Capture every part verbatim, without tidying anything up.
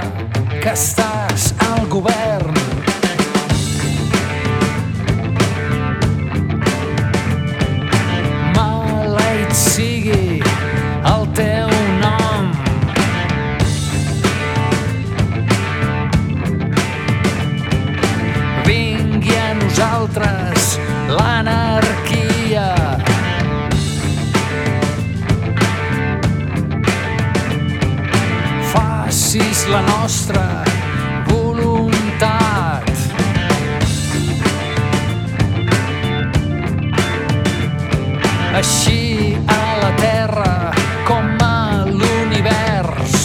que estàs al govern. Maleït sigui el teu nom. Vingui a nosaltres l'anarquia. Facis la nostra voluntat. Així a la terra com a l'univers.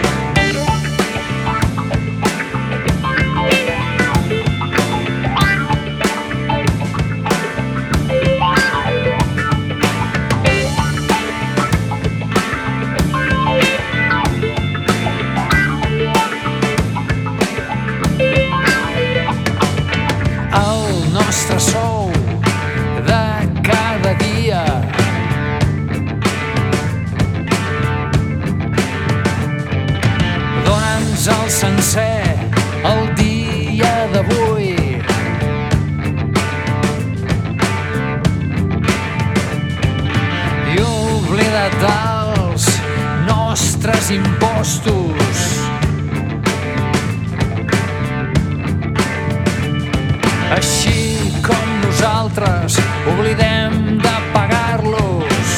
El nostre sou de cada dia. Dóna'ns el sencer el dia d'avui. I oblida't dels nostres impostos. Així com nosaltres oblidem de pagar-los.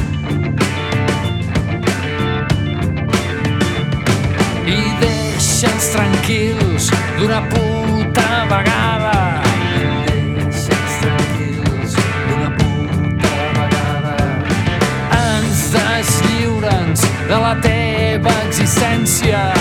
I deixa'ns tranquils d'una puta vegada. Deixa'ns tranquils d'una puta vegada. Ens deslliure'ns de la teva existència.